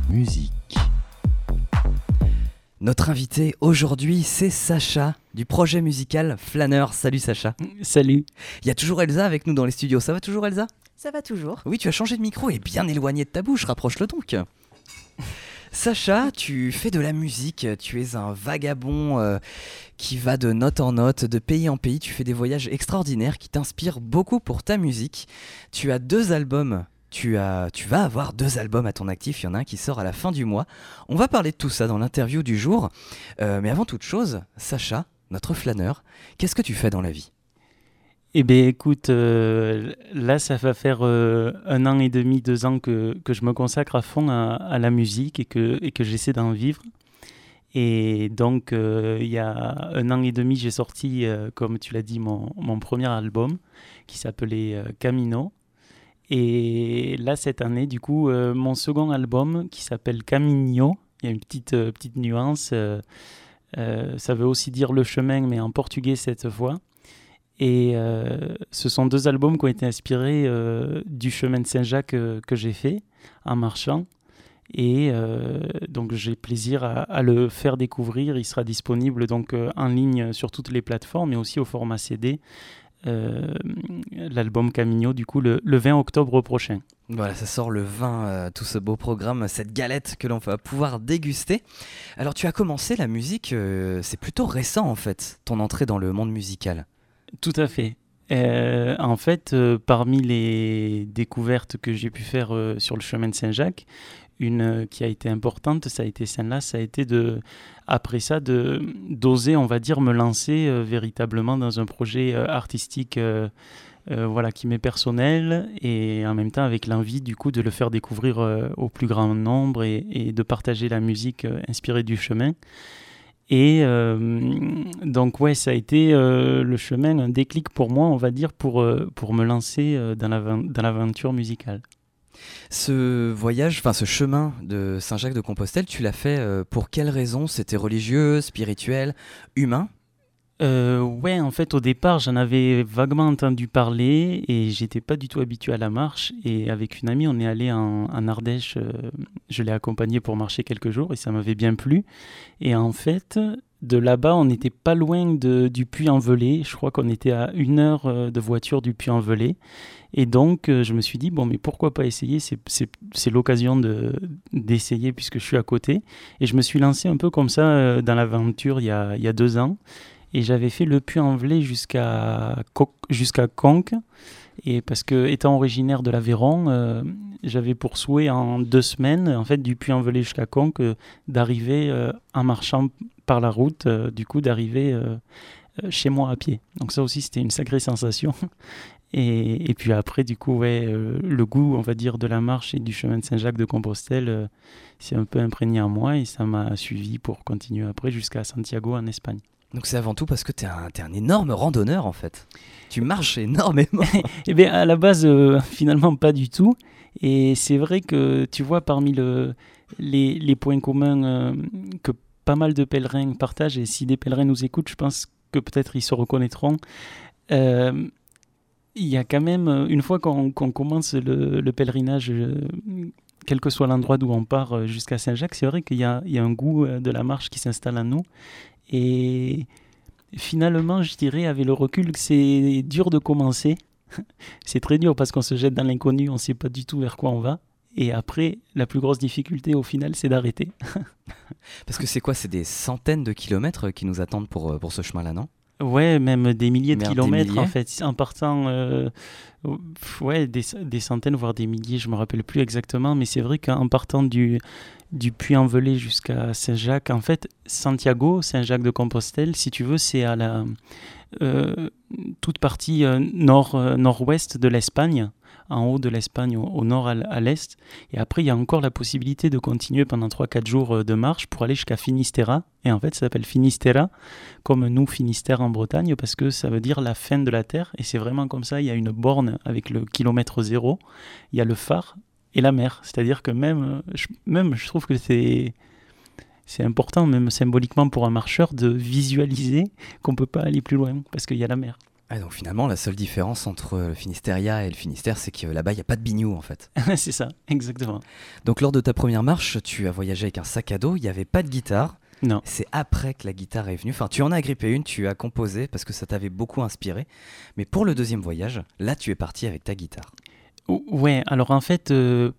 musique. Notre invité aujourd'hui, c'est Sacha du projet musical Flâneur. Salut Sacha. Salut. Il y a toujours Elsa avec nous dans les studios. Ça va toujours Elsa ? Ça va toujours. Oui, tu as changé de micro et bien éloigné de ta bouche. Rapproche-le donc. Sacha, tu fais de la musique, tu es un vagabond qui va de note en note, de pays en pays. Tu fais des voyages extraordinaires qui t'inspirent beaucoup pour ta musique. Tu as 2 albums. Tu vas avoir 2 albums à ton actif, il y en a un qui sort à la fin du mois. On va parler de tout ça dans l'interview du jour. Mais avant toute chose, Sacha, notre flâneur, qu'est-ce que tu fais dans la vie ? Eh bien écoute, là ça va faire 1 an et demi, 2 ans que je me consacre à fond à la musique et que j'essaie d'en vivre. Et donc il y a 1 an et demi, j'ai sorti, comme tu l'as dit, mon premier album qui s'appelait Camino. Et là, cette année, du coup, mon second album qui s'appelle Caminho, il y a une petite nuance, ça veut aussi dire le chemin, mais en portugais cette fois. Et ce sont 2 albums qui ont été inspirés du chemin de Saint-Jacques que j'ai fait en marchant. Et donc j'ai plaisir à le faire découvrir. Il sera disponible donc en ligne sur toutes les plateformes, mais aussi au format CD. L'album Camino du coup le 20 octobre prochain. Voilà, ça sort le 20, tout ce beau programme, cette galette que l'on va pouvoir déguster. Alors tu as commencé la musique, c'est plutôt récent en fait, ton entrée dans le monde musical. Tout à fait. En fait, parmi les découvertes que j'ai pu faire sur le chemin de Saint-Jacques, une qui a été importante, ça a été celle-là, ça a été après ça d'oser, on va dire, me lancer véritablement dans un projet artistique qui m'est personnel et en même temps avec l'envie du coup de le faire découvrir au plus grand nombre et de partager la musique inspirée du chemin. Et donc ouais, ça a été le chemin, un déclic pour moi, on va dire, pour me lancer dans l'aventure musicale. Ce voyage, ce chemin de Saint-Jacques-de-Compostelle, tu l'as fait pour quelles raisons ? C'était religieux, spirituel, humain ? Ouais, en fait, au départ, j'en avais vaguement entendu parler et j'étais pas du tout habitué à la marche. Et avec une amie, on est allé en Ardèche. Je l'ai accompagnée pour marcher quelques jours et ça m'avait bien plu. Et en fait, de là-bas, on n'était pas loin du Puy-en-Velay. Je crois qu'on était à 1 heure de voiture du Puy-en-Velay. Et donc, je me suis dit, bon, mais pourquoi pas essayer ? C'est l'occasion d'essayer puisque je suis à côté. Et je me suis lancé un peu comme ça dans l'aventure il y a 2 ans. Et j'avais fait le Puy-en-Velay jusqu'à Conques. Et parce que, étant originaire de l'Aveyron, j'avais pour souhait en 2 semaines, en fait, du Puy-en-Velay jusqu'à Conques, d'arriver en marchant par la route, du coup, d'arriver chez moi à pied. Donc ça aussi, c'était une sacrée sensation. Et puis après, du coup, ouais, le goût, on va dire, de la marche et du chemin de Saint-Jacques-de-Compostelle s'est un peu imprégné en moi et ça m'a suivi pour continuer après jusqu'à Santiago en Espagne. Donc c'est avant tout parce que t'es un énorme randonneur en fait. Tu marches énormément. Eh bien, à la base, finalement, pas du tout. Et c'est vrai que, tu vois, parmi les points communs que pas mal de pèlerins partagent, et si des pèlerins nous écoutent, je pense que peut-être ils se reconnaîtront. Il y a quand même, une fois qu'on commence le pèlerinage, quel que soit l'endroit d'où on part jusqu'à Saint-Jacques, c'est vrai qu'il y a un goût de la marche qui s'installe en nous. Et finalement, je dirais, avec le recul, que c'est dur de commencer. C'est très dur parce qu'on se jette dans l'inconnu, on ne sait pas du tout vers quoi on va. Et après, la plus grosse difficulté au final, c'est d'arrêter. Parce que c'est quoi ? C'est des centaines de kilomètres qui nous attendent pour ce chemin-là, non ? Ouais, même des milliers de kilomètres milliers. en fait. En partant, des centaines, voire des milliers, je ne me rappelle plus exactement. Mais c'est vrai qu'en partant du Puy-en-Velay jusqu'à Saint-Jacques, en fait, Santiago, Saint-Jacques-de-Compostelle, si tu veux, c'est à la toute partie nord-ouest de l'Espagne, en haut de l'Espagne, au nord à l'est. Et après, il y a encore la possibilité de continuer pendant 3-4 jours de marche pour aller jusqu'à Finisterra. Et en fait, ça s'appelle Finisterra, comme nous, Finistère en Bretagne, parce que ça veut dire la fin de la terre. Et c'est vraiment comme ça, il y a une borne avec le kilomètre 0, il y a le phare et la mer. C'est-à-dire que même je trouve que c'est important, même symboliquement pour un marcheur, de visualiser qu'on ne peut pas aller plus loin, parce qu'il y a la mer. Ah, donc finalement, la seule différence entre le Finistérien et le Finistère, c'est que là-bas, il n'y a pas de biniou en fait. C'est ça, exactement. Donc lors de ta première marche, tu as voyagé avec un sac à dos, il n'y avait pas de guitare. Non. C'est après que la guitare est venue. Enfin, tu en as agrippé une, tu as composé parce que ça t'avait beaucoup inspiré. Mais pour le deuxième voyage, là, tu es parti avec ta guitare. Ouais, alors en fait,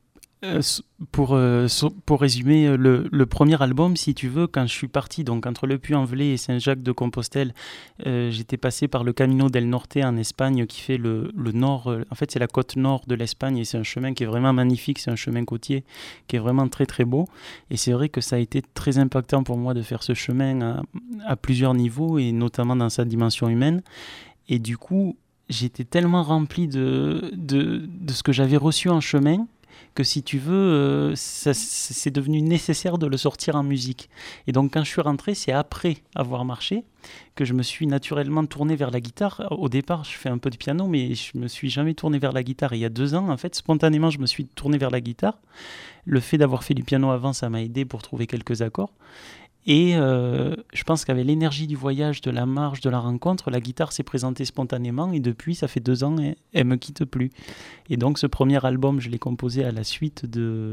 pour résumer, le premier album, si tu veux, quand je suis parti, donc entre Le Puy-en-Velay et Saint-Jacques-de-Compostelle, j'étais passé par le Camino del Norte en Espagne qui fait le nord, en fait c'est la côte nord de l'Espagne et c'est un chemin qui est vraiment magnifique, c'est un chemin côtier qui est vraiment très très beau. Et c'est vrai que ça a été très impactant pour moi de faire ce chemin à plusieurs niveaux et notamment dans sa dimension humaine. Et du coup, j'étais tellement rempli de ce que j'avais reçu en chemin que si tu veux, c'est devenu nécessaire de le sortir en musique. Et donc quand je suis rentré, c'est après avoir marché que je me suis naturellement tourné vers la guitare. Au départ, je fais un peu de piano, mais je me suis jamais tourné vers la guitare. Et il y a 2 ans, en fait, spontanément, je me suis tourné vers la guitare. Le fait d'avoir fait du piano avant, ça m'a aidé pour trouver quelques accords. Et je pense qu'avec l'énergie du voyage, de la marche, de la rencontre, la guitare s'est présentée spontanément et depuis, ça fait 2 ans, elle me quitte plus. Et donc ce premier album, je l'ai composé à la suite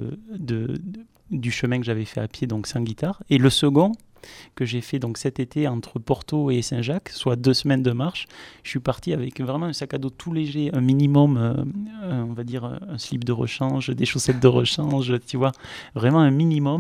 du chemin que j'avais fait à pied, donc sans guitare. Et le second, que j'ai fait donc cet été entre Porto et Saint-Jacques, soit 2 semaines de marche, je suis parti avec vraiment un sac à dos tout léger, un minimum, on va dire un slip de rechange, des chaussettes de rechange, tu vois, vraiment un minimum.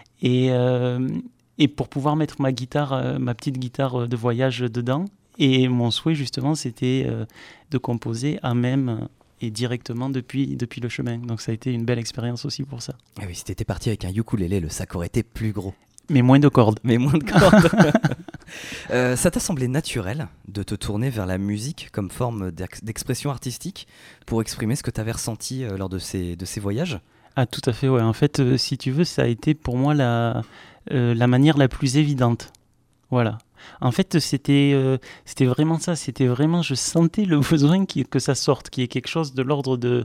Et pour pouvoir mettre ma guitare, ma petite guitare de voyage dedans. Et mon souhait, justement, c'était de composer à même et directement depuis le chemin. Donc ça a été une belle expérience aussi pour ça. Ah oui, si t'étais parti avec un ukulélé, le sac aurait été plus gros. Mais moins de cordes. Mais moins de cordes. Ça t'a semblé naturel de te tourner vers la musique comme forme d'expression artistique pour exprimer ce que tu avais ressenti lors de ces voyages? Ah, tout à fait, ouais. En fait, si tu veux, ça a été pour moi la manière la plus évidente. Voilà. En fait, c'était vraiment ça. C'était vraiment, je sentais le besoin que ça sorte, qu'il y ait quelque chose de l'ordre de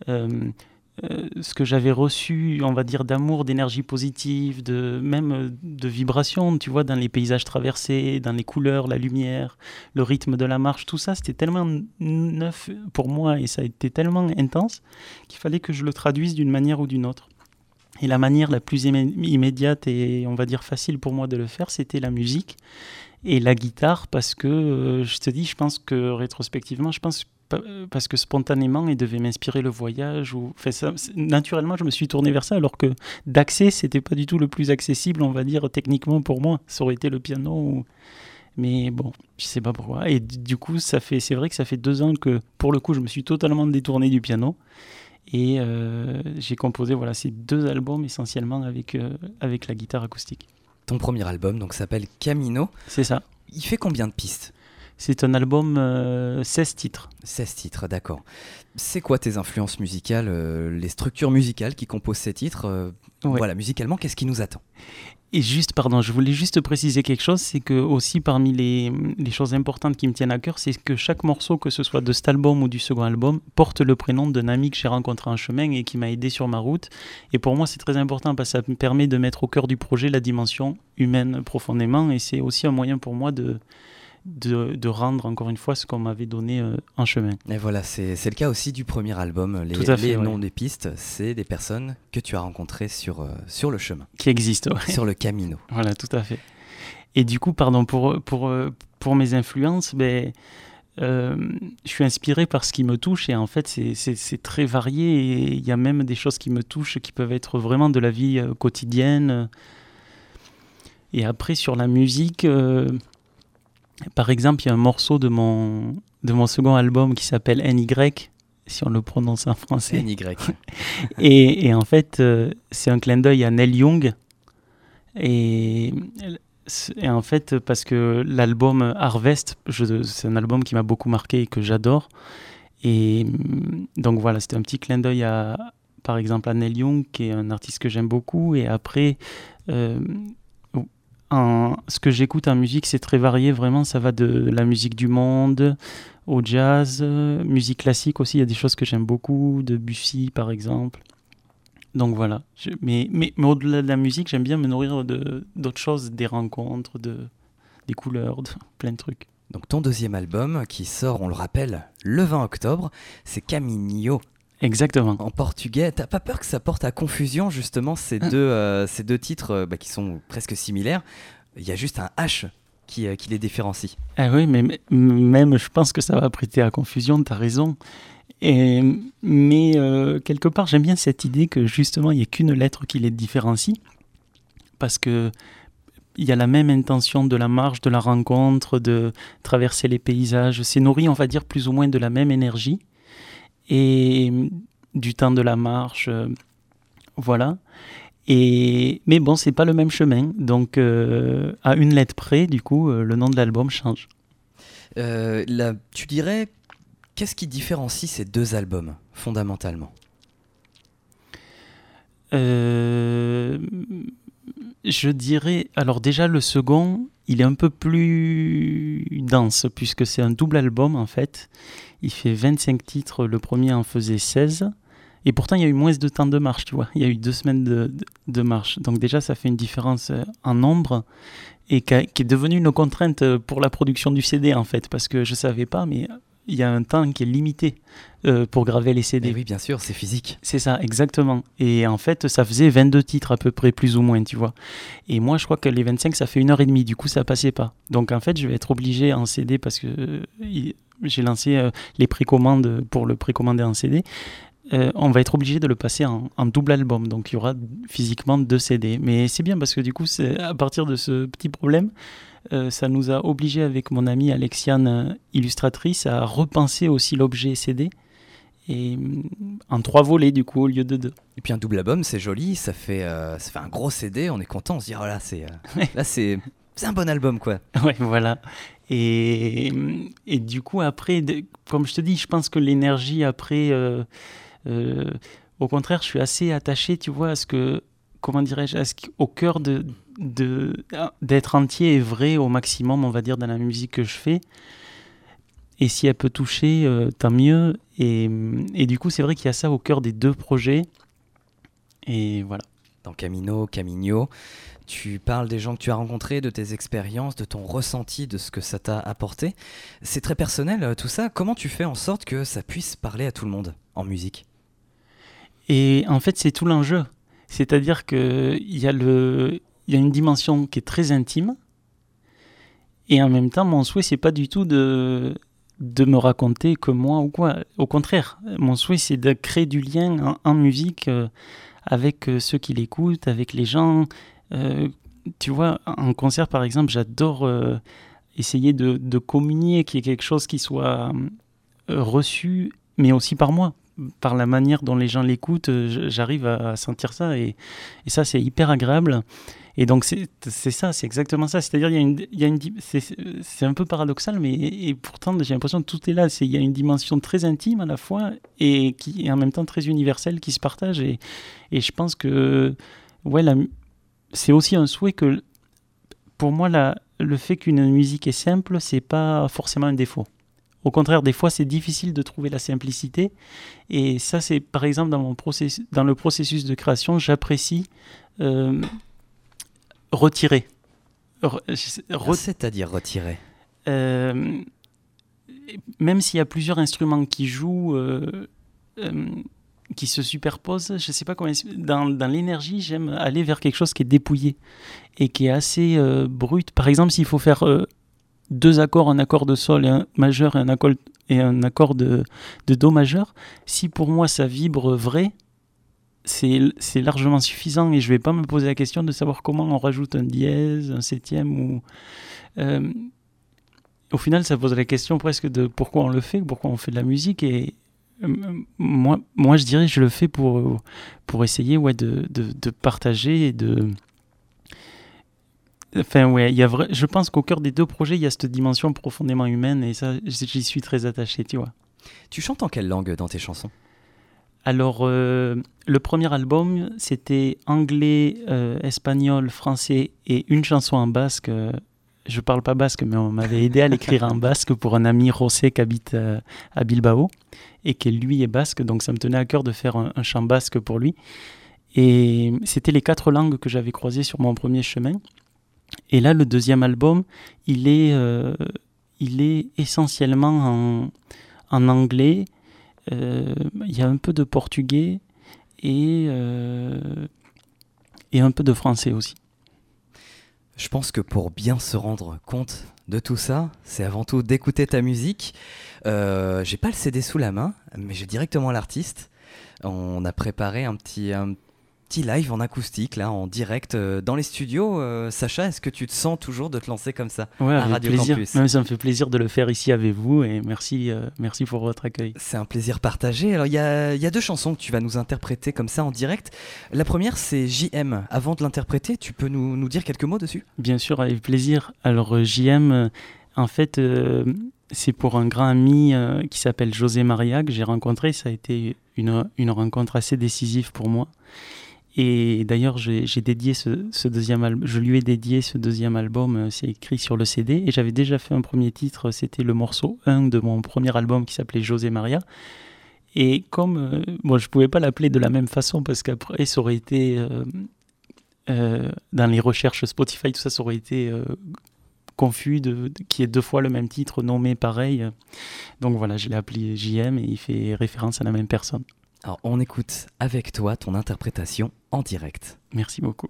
ce que j'avais reçu, on va dire, d'amour, d'énergie positive, même de vibration, tu vois, dans les paysages traversés, dans les couleurs, la lumière, le rythme de la marche, tout ça, c'était tellement neuf pour moi et ça a été tellement intense qu'il fallait que je le traduise d'une manière ou d'une autre. Et la manière la plus immédiate et, on va dire, facile pour moi de le faire, c'était la musique et la guitare parce que, je te dis, je pense que rétrospectivement, parce que spontanément, il devait m'inspirer le voyage. Naturellement, je me suis tourné vers ça, alors que d'accès, c'était pas du tout le plus accessible, on va dire, techniquement pour moi. Ça aurait été le piano. Mais bon, je sais pas pourquoi. Et du coup, c'est vrai que ça fait 2 ans que, pour le coup, je me suis totalement détourné du piano. Et j'ai composé ces 2 albums essentiellement avec la guitare acoustique. Ton premier album donc s'appelle Camino. C'est ça. Il fait combien de pistes? C'est un album 16 titres. 16 titres, d'accord. C'est quoi tes influences musicales, les structures musicales qui composent ces titres? Ouais. Voilà, musicalement, qu'est-ce qui nous attend? Et juste, pardon, je voulais juste préciser quelque chose, c'est que aussi parmi les choses importantes qui me tiennent à cœur, c'est que chaque morceau, que ce soit de cet album ou du second album, porte le prénom d'un ami que j'ai rencontré en chemin et qui m'a aidé sur ma route. Et pour moi, c'est très important parce que ça me permet de mettre au cœur du projet la dimension humaine profondément et c'est aussi un moyen pour moi de rendre encore une fois ce qu'on m'avait donné en chemin. Et voilà, c'est le cas aussi du premier album. Les noms des pistes, c'est des personnes que tu as rencontrées sur le chemin. Qui existent, ouais. Sur le Camino. Voilà, tout à fait. Et du coup, pardon, pour mes influences, je suis inspiré par ce qui me touche et en fait, c'est très varié et il y a même des choses qui me touchent qui peuvent être vraiment de la vie quotidienne. Et après, sur la musique... par exemple, il y a un morceau de mon second album qui s'appelle NY, si on le prononce en français. NY. et en fait, c'est un clin d'œil à Neil Young. Et en fait, parce que l'album Harvest, c'est un album qui m'a beaucoup marqué et que j'adore. Et donc voilà, c'était un petit clin d'œil par exemple, à Neil Young, qui est un artiste que j'aime beaucoup. Et après... ce que j'écoute en musique, c'est très varié, vraiment, ça va de la musique du monde au jazz, musique classique aussi, il y a des choses que j'aime beaucoup, Debussy par exemple. Donc voilà, mais au-delà de la musique, j'aime bien me nourrir d'autres choses, des rencontres, des couleurs, plein de trucs. Donc ton deuxième album qui sort, on le rappelle, le 20 octobre, c'est Caminho Exactement. en portugais. T'as pas peur que ça porte à confusion justement ces deux titres qui sont presque similaires? Il y a juste un H qui les différencie. Ah oui, mais même je pense que ça va prêter à confusion, tu as raison. Mais quelque part, j'aime bien cette idée que justement, il n'y ait qu'une lettre qui les différencie, parce que il y a la même intention de la marche, de la rencontre, de traverser les paysages. C'est nourri, on va dire, plus ou moins de la même énergie et du temps de la marche, voilà. Mais bon, c'est pas le même chemin, donc à une lettre près, du coup, le nom de l'album change. Tu dirais, qu'est-ce qui différencie ces deux albums, fondamentalement? Je dirais, alors déjà le second, il est un peu plus dense, puisque c'est un double album en fait. Il fait 25 titres, le premier en faisait 16. Et pourtant, il y a eu moins de temps de marche, tu vois. Il y a eu 2 semaines de marche. Donc déjà, ça fait une différence en nombre et qui est devenue une contrainte pour la production du CD, en fait. Parce que je ne savais pas, mais il y a un temps qui est limité pour graver les CD. Et oui, bien sûr, c'est physique. C'est ça, exactement. Et en fait, ça faisait 22 titres à peu près, plus ou moins, tu vois. Et moi, je crois que les 25, ça fait 1h30. Du coup, ça passait pas. Donc en fait, je vais être obligé en CD parce que j'ai lancé les précommandes pour le précommander en CD. On va être obligé de le passer en double album, donc il y aura physiquement 2 CD. Mais c'est bien parce que du coup, à partir de ce petit problème, ça nous a obligés avec mon amie Alexiane, illustratrice, à repenser aussi l'objet CD, et en 3 volets du coup au lieu de 2. Et puis un double album, c'est joli, ça fait un gros CD, on est content, on se dit oh là, c'est un bon album quoi. Ouais, voilà. Et du coup après, comme je te dis, je pense que l'énergie après... au contraire, je suis assez attaché, tu vois, à ce que, comment dirais-je, au cœur d'être entier et vrai au maximum, on va dire, dans la musique que je fais. Et si elle peut toucher, tant mieux. Et du coup, c'est vrai qu'il y a ça au cœur des 2 projets. Et voilà. Dans Caminho, tu parles des gens que tu as rencontrés, de tes expériences, de ton ressenti, de ce que ça t'a apporté. C'est très personnel tout ça. Comment tu fais en sorte que ça puisse parler à tout le monde en musique ? Et en fait, c'est tout l'enjeu. C'est-à-dire qu'il y a une dimension qui est très intime. Et en même temps, mon souhait, c'est pas du tout de me raconter que moi ou quoi. Au contraire, mon souhait, c'est de créer du lien en musique avec ceux qui l'écoutent, avec les gens. Tu vois, en concert, par exemple, j'adore essayer de communier, qu'il y ait quelque chose qui soit reçu, mais aussi par moi. Par la manière dont les gens l'écoutent, j'arrive à sentir ça. Et ça, c'est hyper agréable. Et donc, c'est ça, c'est exactement ça. C'est-à-dire, c'est un peu paradoxal, mais et pourtant, j'ai l'impression que tout est là. Il y a une dimension très intime à la fois et qui est en même temps très universelle qui se partage. Et je pense que ouais, c'est aussi un souhait que, pour moi, le fait qu'une musique est simple, c'est pas forcément un défaut. Au contraire, des fois, c'est difficile de trouver la simplicité. Et ça, c'est par exemple dans le processus de création, j'apprécie retirer. C'est-à-dire retirer. Même s'il y a plusieurs instruments qui jouent, qui se superposent, je ne sais pas comment... Dans l'énergie, j'aime aller vers quelque chose qui est dépouillé et qui est assez brut. Par exemple, s'il faut faire 2 accords, un accord de sol et un majeur et un accord de do majeur, si pour moi ça vibre vrai, c'est largement suffisant et je ne vais pas me poser la question de savoir comment on rajoute un dièse, un septième ou... au final, ça pose la question presque de pourquoi on le fait, pourquoi on fait de la musique. Et moi, je dirais que je le fais pour essayer de partager et de... Enfin, ouais, je pense qu'au cœur des 2 projets, il y a cette dimension profondément humaine et ça, j'y suis très attaché, tu vois. Tu chantes en quelle langue dans tes chansons ? Alors, le premier album, c'était anglais, espagnol, français et une chanson en basque. Je parle pas basque, mais on m'avait aidé à l'écrire en basque pour un ami José qui habite à Bilbao et qui, lui, est basque. Donc, ça me tenait à cœur de faire un chant basque pour lui. Et c'était les 4 langues que j'avais croisées sur mon premier chemin. Et là, le deuxième album, il il est essentiellement en anglais. Il y a un peu de portugais et un peu de français aussi. Je pense que pour bien se rendre compte de tout ça, c'est avant tout d'écouter ta musique. J'ai pas le CD sous la main, mais j'ai directement l'artiste. On a préparé un petit live en acoustique, là, en direct dans les studios. Sacha, est-ce que tu te sens toujours de te lancer comme ça à Radio plaisir. Campus? Même ça me fait plaisir de le faire ici avec vous et merci pour votre accueil. C'est un plaisir partagé. Alors, il y a 2 chansons que tu vas nous interpréter comme ça en direct. La première, c'est JM. Avant de l'interpréter, tu peux nous dire quelques mots dessus? Bien sûr, avec plaisir. Alors, JM, en fait, c'est pour un grand ami qui s'appelle José Maria que j'ai rencontré. Ça a été une rencontre assez décisive pour moi. Et d'ailleurs, j'ai dédié ce deuxième album. Je lui ai dédié ce deuxième album. C'est écrit sur le CD. Et j'avais déjà fait un premier titre. C'était le morceau 1 de mon premier album qui s'appelait José Maria. Et comme je pouvais pas l'appeler de la même façon parce qu'après, ça aurait été dans les recherches Spotify, tout ça, ça aurait été confus qu'il y ait 2 fois le même titre nommé pareil. Donc voilà, je l'ai appelé JM et il fait référence à la même personne. Alors, on écoute avec toi ton interprétation en direct. Merci beaucoup.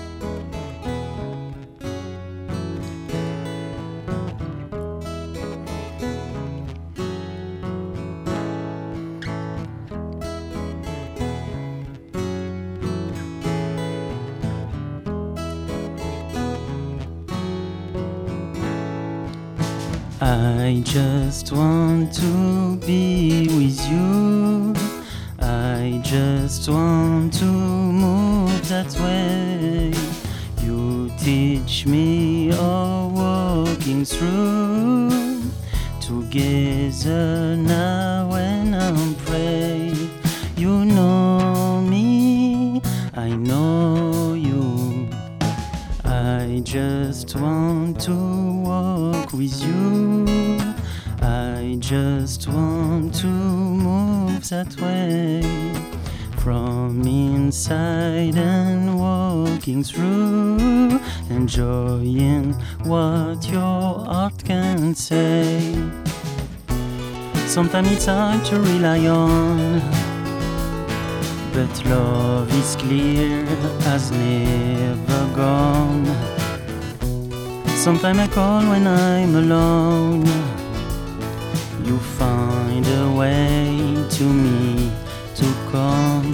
I just want to be with you. I just want to move that way. You teach me all walking through. Together now when I'm praying. You know me, I know you. I just want to walk with you. I just want to move that way. From inside and walking through, enjoying what your heart can say. Sometimes it's hard to rely on, but love is clear, has never gone. Sometimes I call when I'm alone. You find a way to me to come.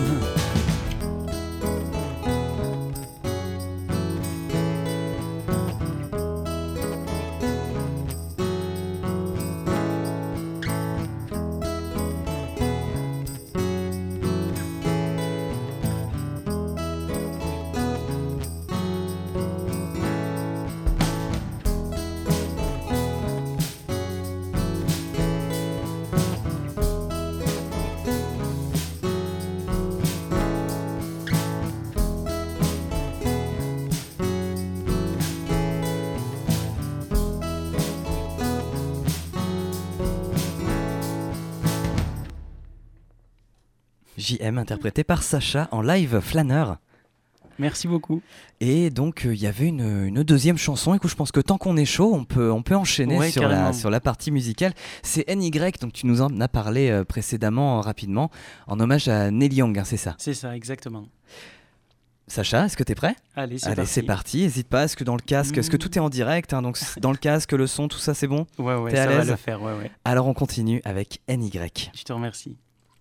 JM interprété par Sacha en live flâneur. Merci beaucoup. Et donc il y avait une deuxième chanson. Écoute, je pense que tant qu'on est chaud, on peut enchaîner sur la partie musicale. C'est NY, donc tu nous en as parlé précédemment rapidement, en hommage à Neil Young, hein, c'est ça? C'est ça, exactement. Sacha, est-ce que tu es prêt? Allez, c'est parti. N'hésite pas, est-ce que dans le casque, est-ce que tout est en direct, hein, donc dans le casque, le son, tout ça c'est bon? Ouais, T'es ça à l'aise? va le faire, ouais. Alors on continue avec NY. Je te remercie.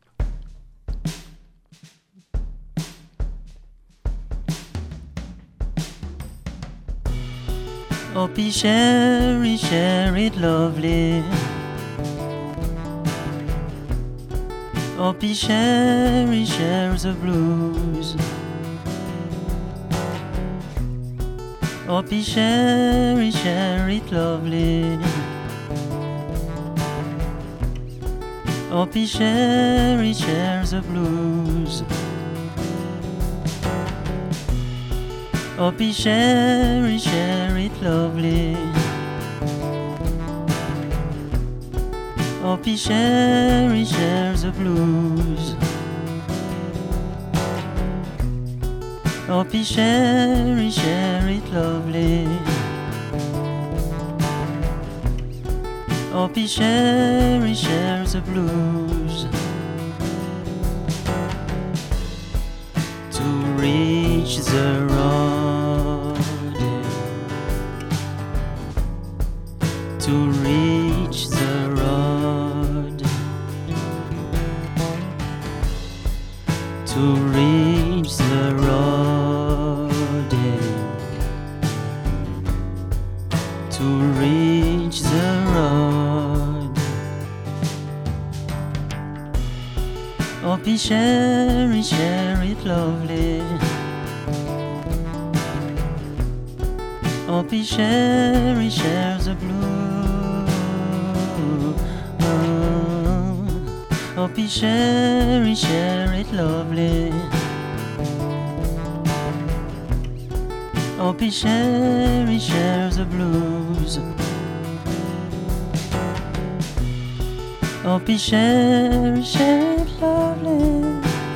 Oh, be share it lovely. Oh, be share the blues. Oh, be share it lovely. Oh, be share the blues. Oh, be share it lovely. Oh, be share the blues. Oh, be share it lovely. Opie Sherry shares the blues. To reach the road, to reach the road, to reach the road, to reach the road. Opie Sherry, share it lovely. Opie Sherry shares the blue. Opie Sherry, share it lovely. Opie Sherry shares the blues. Opie Sherry, share it lovely.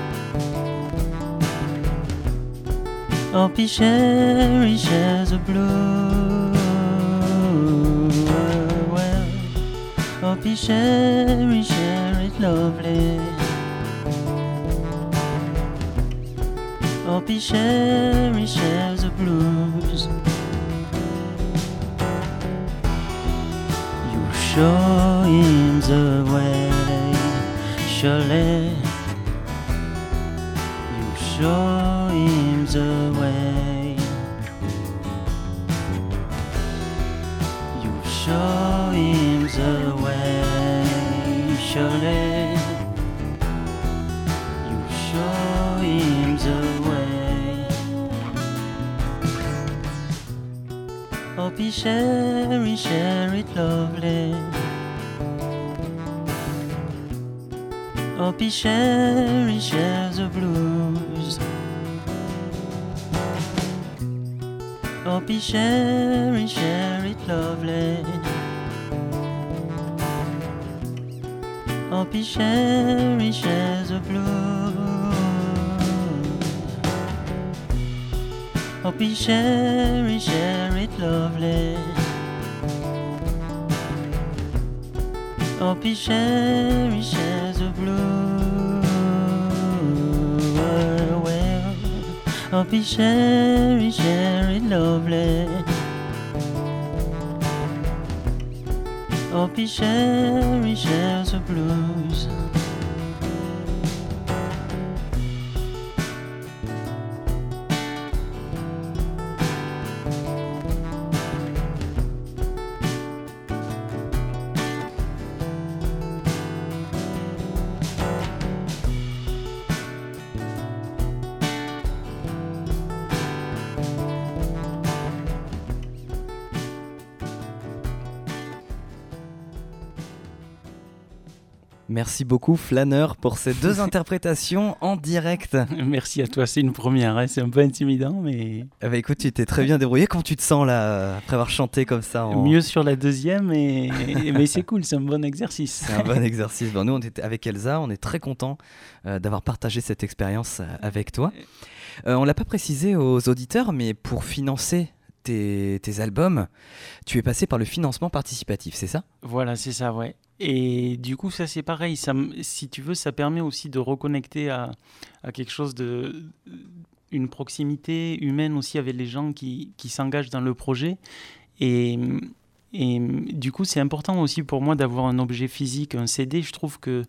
Opie Sherry shares the blue. Well, Opie Sherry, share it lovely. Opie Sherry shares the blues. You show him the way, surely. You show him the way. You show him the way, surely. You show him the way. Opie Sherry, share it lovely. Opie Sherry shares the blues. Opie Sherry, share it lovely. Opie Sherry shares the blues. Opie Sherry, share it lovely. Opie Sherry shares the blues. Well, Opie Sherry, share it lovely. Opie Sherry shares the blues. Merci beaucoup Flâneur pour ces deux interprétations en direct. Merci à toi, c'est une première, hein. C'est un peu intimidant mais... Ah bah écoute, tu t'es très bien débrouillé. Comment tu te sens là, après avoir chanté comme ça Mieux sur la deuxième, mais c'est cool, c'est un bon exercice. C'est un bon exercice. Bon, nous, on était avec Elsa, on est très contents d'avoir partagé cette expérience avec toi. On ne l'a pas précisé aux auditeurs, mais pour financer tes albums, tu es passé par le financement participatif, c'est ça ? Voilà, c'est ça, ouais. Et du coup, ça c'est pareil, si tu veux, ça permet aussi de reconnecter à quelque chose une proximité humaine aussi avec les gens qui s'engagent dans le projet. Et du coup, c'est important aussi pour moi d'avoir un objet physique, un CD. Je trouve que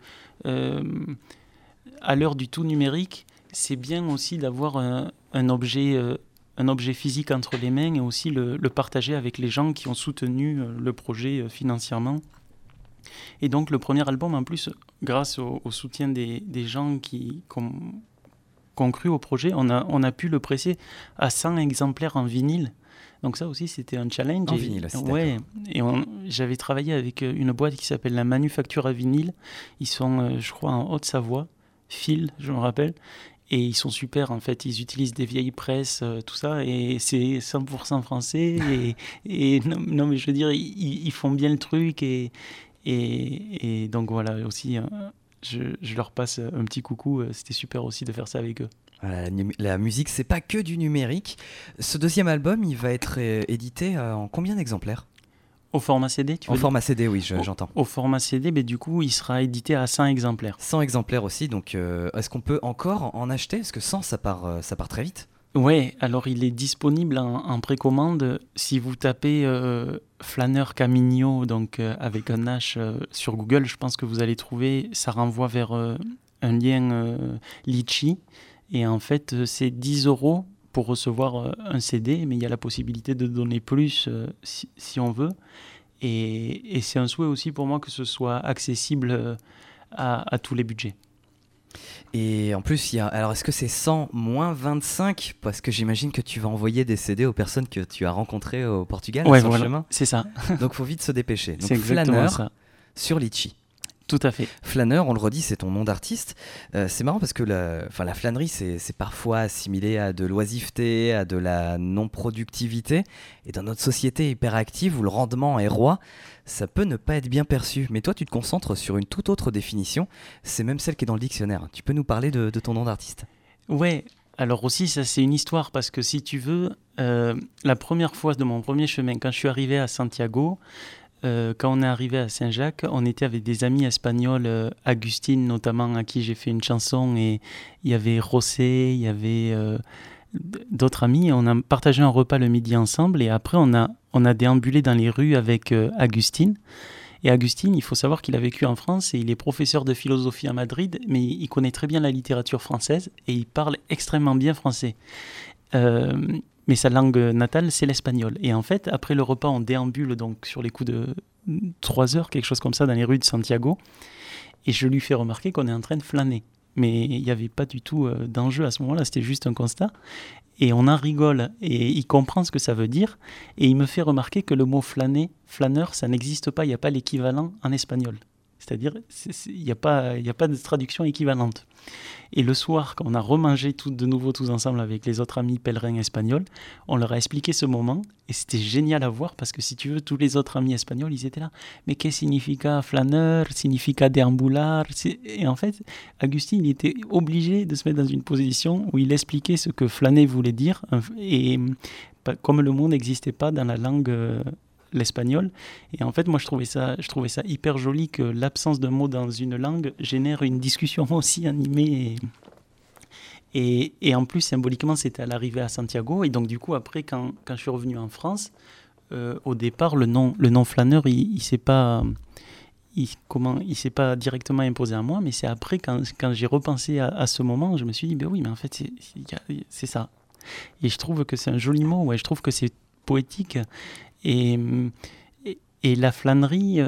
à l'heure du tout numérique, c'est bien aussi d'avoir un objet physique entre les mains et aussi le partager avec les gens qui ont soutenu le projet financièrement. Et donc le premier album, en plus, grâce au soutien des gens qui ont cru au projet, on a pu le presser à 100 exemplaires en vinyle. Donc ça aussi, c'était un challenge. En vinyle, c'est ouais. Et j'avais travaillé avec une boîte qui s'appelle la Manufacture à vinyle. Ils sont, je crois, en Haute-Savoie, Phil, je me rappelle. Et ils sont super, en fait. Ils utilisent des vieilles presses, tout ça. Et c'est 100% français. et non, mais je veux dire, ils font bien le truc. Et donc voilà, aussi, je leur passe un petit coucou. C'était super aussi de faire ça avec eux. Voilà, la musique, c'est pas que du numérique. Ce deuxième album, il va être édité en combien d'exemplaires ? Au format CD, tu veux En dire? format CD, oui, j'entends. Au format CD, du coup, il sera édité à 100 exemplaires. 100 exemplaires aussi, donc est-ce qu'on peut encore en acheter? Parce que 100, ça part très vite. Ouais, alors il est disponible en précommande. Si vous tapez Flâneur Camino, donc avec un H sur Google, je pense que vous allez trouver, ça renvoie vers un lien Litchi. Et en fait, c'est 10 € pour recevoir un CD, mais il y a la possibilité de donner plus si on veut. Et c'est un souhait aussi pour moi que ce soit accessible à tous les budgets. Et en plus, alors est-ce que c'est 100 moins 25? Parce que j'imagine que tu vas envoyer des CD aux personnes que tu as rencontrées au Portugal Ouais, sur le voilà, chemin. c'est ça. Donc faut vite se dépêcher. Donc C'est exactement Flâneur ça. sur Litchi. Tout à fait. Flâneur, on le redit, c'est ton nom d'artiste. C'est marrant parce que la flânerie, c'est parfois assimilé à de l'oisiveté, à de la non-productivité. Et dans notre société hyperactive où le rendement est roi, ça peut ne pas être bien perçu. Mais toi, tu te concentres sur une toute autre définition. C'est même celle qui est dans le dictionnaire. Tu peux nous parler de ton nom d'artiste? Ouais, alors aussi, ça c'est une histoire parce que si tu veux, la première fois de mon premier chemin, quand je suis arrivé à Santiago, quand on est arrivé à Saint-Jacques, on était avec des amis espagnols, Agustine notamment, à qui j'ai fait une chanson, et il y avait José, il y avait d'autres amis, et on a partagé un repas le midi ensemble, et après on a déambulé dans les rues avec Agustine. Et Agustine, il faut savoir qu'il a vécu en France et il est professeur de philosophie à Madrid, mais il connaît très bien la littérature française et il parle extrêmement bien français. Mais sa langue natale, c'est l'espagnol. Et en fait, après le repas, on déambule donc sur les coups de 3 heures, quelque chose comme ça, dans les rues de Santiago. Et je lui fais remarquer qu'on est en train de flâner. Mais il n'y avait pas du tout d'enjeu à ce moment-là, c'était juste un constat. Et on en rigole, et il comprend ce que ça veut dire. Et il me fait remarquer que le mot flâner, flâneur, ça n'existe pas, il n'y a pas l'équivalent en espagnol. C'est-à-dire, il n'y a pas de traduction équivalente. Et le soir, quand on a remangé de nouveau tous ensemble avec les autres amis pèlerins espagnols, on leur a expliqué ce moment et c'était génial à voir parce que si tu veux, tous les autres amis espagnols, ils étaient là. Mais qu'est-ce que significa flâneur, significa deambular? Et en fait, Agustin, il était obligé de se mettre dans une position où il expliquait ce que flâner voulait dire. Et comme le mot n'existait pas dans la langue l'espagnol. Et en fait, moi, je trouvais ça hyper joli que l'absence d'un mot dans une langue génère une discussion aussi animée. Et en plus, symboliquement, c'était à l'arrivée à Santiago. Et donc, du coup, après, quand je suis revenu en France, au départ, le nom flâneur, il s'est pas directement imposé à moi, mais c'est après, quand j'ai repensé à ce moment, je me suis dit, ben oui, mais en fait, c'est ça. Et je trouve que c'est un joli mot, ouais, je trouve que c'est poétique. Et la flânerie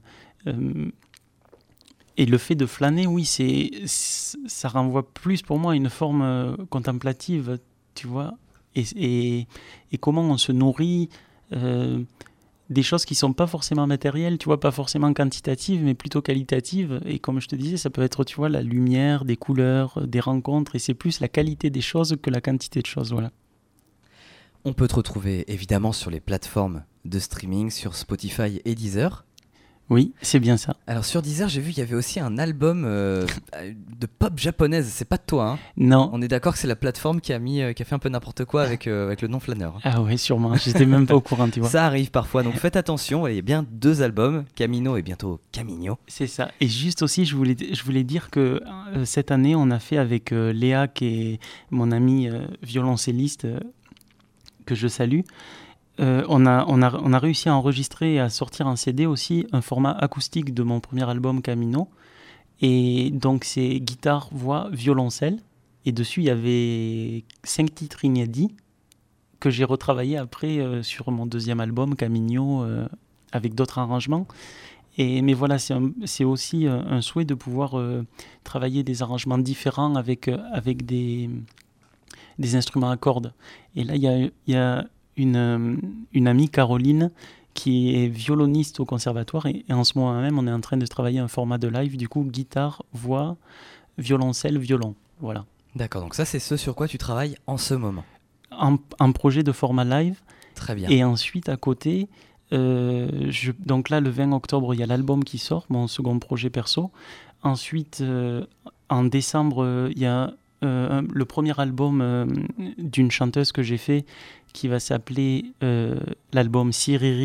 et le fait de flâner, oui, ça renvoie plus pour moi à une forme contemplative, tu vois, et comment on se nourrit des choses qui sont pas forcément matérielles, tu vois, pas forcément quantitatives, mais plutôt qualitatives. Et comme je te disais, ça peut être, tu vois, la lumière, des couleurs, des rencontres, et c'est plus la qualité des choses que la quantité de choses, voilà. On peut te retrouver évidemment sur les plateformes de streaming, sur Spotify et Deezer. Oui, c'est bien ça. Alors sur Deezer, j'ai vu qu'il y avait aussi un album de pop japonaise. C'est pas de toi, hein? Non. On est d'accord que c'est la plateforme qui a fait un peu n'importe quoi avec le nom Flâneur. Ah ouais, sûrement. J'étais même pas au courant, tu vois. Ça arrive parfois, donc faites attention. Il y a bien 2 albums, Camino et bientôt Camino. C'est ça. Et juste aussi, je voulais dire que cette année, on a fait avec Léa, qui est mon amie violoncelliste, que je salue. On a réussi à enregistrer et à sortir en CD aussi un format acoustique de mon premier album Camino. Et donc c'est guitare, voix, violoncelle. Et dessus, il y avait 5 titres inédits que j'ai retravaillé après sur mon deuxième album Camino avec d'autres arrangements. Mais voilà, c'est aussi un souhait de pouvoir travailler des arrangements différents avec des instruments à cordes. Et là, il y a une amie, Caroline, qui est violoniste au conservatoire. Et en ce moment même, on est en train de travailler un format de live, du coup, guitare, voix, violoncelle, violon. Voilà. D'accord, donc ça, c'est ce sur quoi tu travailles en ce moment. Un projet de format live. Très bien. Et ensuite, à côté, donc là, le 20 octobre, il y a l'album qui sort, mon second projet perso. Ensuite, en décembre, il y a le premier album d'une chanteuse que j'ai fait qui va s'appeler l'album Siriri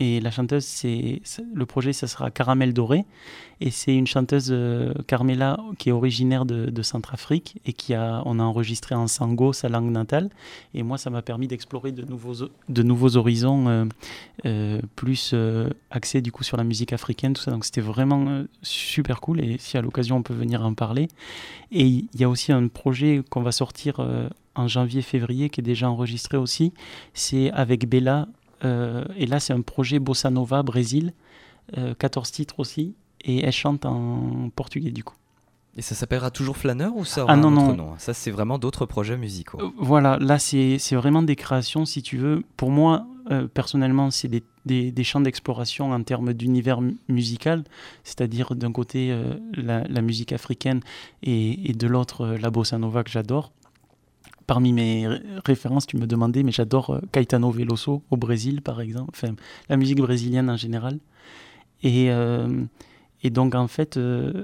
Et la chanteuse, le projet, ça sera Caramel Doré. Et c'est une chanteuse, Carmela, qui est originaire de Centrafrique et on a enregistré en sango, sa langue natale. Et moi, ça m'a permis d'explorer de nouveaux horizons, plus axés du coup sur la musique africaine, tout ça. Donc c'était vraiment super cool. Et si à l'occasion, on peut venir en parler. Et il y a aussi un projet qu'on va sortir en janvier-février, qui est déjà enregistré aussi. C'est avec Bella. Et là, c'est un projet Bossa Nova, Brésil, 14 titres aussi, et elle chante en portugais du coup. Et ça s'appellera toujours Flâneur ou ça aura un autre nom? Ça, c'est vraiment d'autres projets musicaux. Voilà, là, c'est vraiment des créations, si tu veux. Pour moi, personnellement, c'est des champs d'exploration en termes d'univers musical, c'est-à-dire d'un côté la musique africaine et de l'autre la Bossa Nova que j'adore. Parmi mes références, tu me demandais, mais j'adore Caetano Veloso au Brésil, par exemple, enfin, la musique brésilienne en général. Et donc, en fait,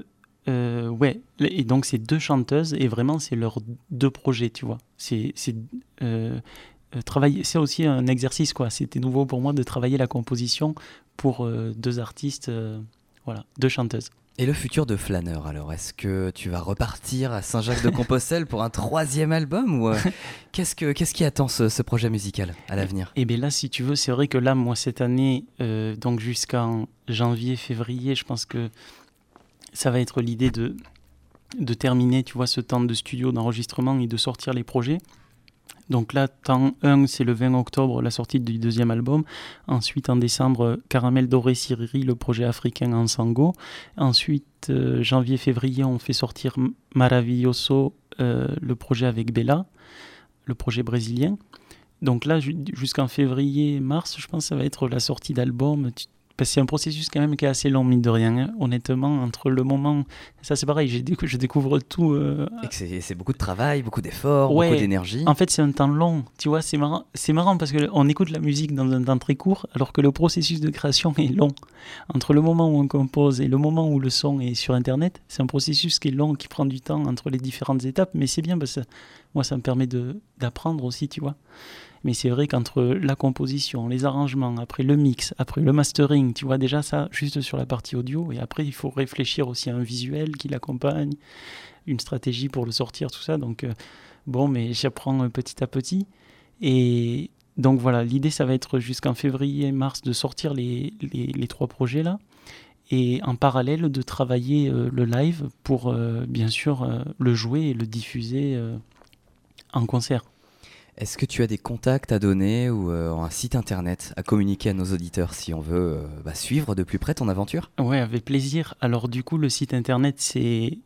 et donc, c'est 2 chanteuses, et vraiment, c'est leurs 2 projets, tu vois. Travailler, c'est aussi un exercice, quoi. C'était nouveau pour moi de travailler la composition pour 2 artistes, 2 chanteuses. Et le futur de Flâneur, alors, est-ce que tu vas repartir à Saint-Jacques-de-Compostelle pour un 3e album ou qu'est-ce qui attend ce projet musical à l'avenir? Et bien là, si tu veux, c'est vrai que là, moi, cette année, donc jusqu'en janvier-février, je pense que ça va être l'idée de terminer, tu vois, ce temps de studio, d'enregistrement et de sortir les projets. Donc là, temps 1, c'est le 20 octobre, la sortie du 2e album. Ensuite, en décembre, Caramel Doré Siriri, le projet africain en sango. Ensuite, janvier-février, on fait sortir Maravilhoso, le projet avec Bella, le projet brésilien. Donc là, jusqu'en février-mars, je pense que ça va être la sortie d'album. Parce que c'est un processus quand même qui est assez long, mine de rien. Hein. Honnêtement, entre le moment... Ça, c'est pareil, je découvre tout... Et que c'est beaucoup de travail, beaucoup d'efforts, beaucoup d'énergie. En fait, c'est un temps long. Tu vois, c'est marrant parce qu'on écoute la musique dans un temps très court, alors que le processus de création est long. Entre le moment où on compose et le moment où le son est sur Internet, c'est un processus qui est long, qui prend du temps entre les différentes étapes. Mais c'est bien parce que moi, ça me permet d'apprendre aussi, tu vois. Mais c'est vrai qu'entre la composition, les arrangements, après le mix, après le mastering, tu vois déjà ça juste sur la partie audio. Et après, il faut réfléchir aussi à un visuel qui l'accompagne, une stratégie pour le sortir, tout ça. Donc, mais j'apprends petit à petit. Et donc voilà, l'idée, ça va être jusqu'en février-mars de sortir les 3 projets là. Et en parallèle, de travailler le live pour, bien sûr, le jouer et le diffuser en concert. Est-ce que tu as des contacts à donner ou un site internet à communiquer à nos auditeurs si on veut suivre de plus près ton aventure? Ouais, avec plaisir. Alors du coup, le site internet, c'est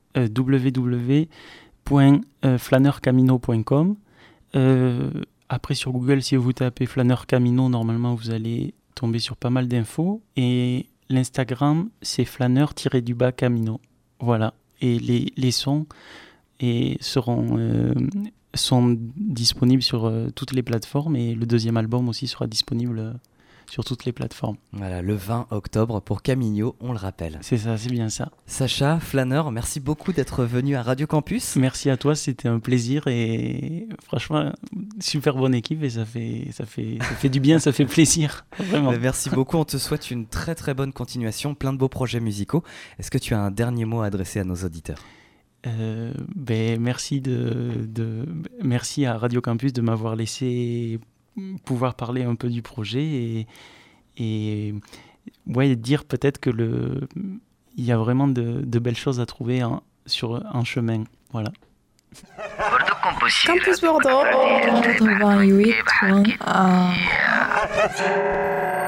www.flaneurcamino.com. Après, sur Google, si vous tapez Flâneur Camino, normalement, vous allez tomber sur pas mal d'infos. Et l'Instagram, c'est Flâneur-Camino. Voilà. Et les sons sont disponibles sur toutes les plateformes et le 2e album aussi sera disponible sur toutes les plateformes. Voilà, le 20 octobre pour Camino, on le rappelle. C'est ça, c'est bien ça. Sacha, Flâneur, merci beaucoup d'être venu à Radio Campus. Merci à toi, c'était un plaisir et franchement, super bonne équipe et ça fait du bien, ça fait plaisir, vraiment. Merci beaucoup, on te souhaite une très très bonne continuation, plein de beaux projets musicaux. Est-ce que tu as un dernier mot à adresser à nos auditeurs ? Merci à Radio Campus de m'avoir laissé pouvoir parler un peu du projet et dire peut-être que il y a vraiment de belles choses à trouver en chemin. Voilà. Campus Bordeaux 88.1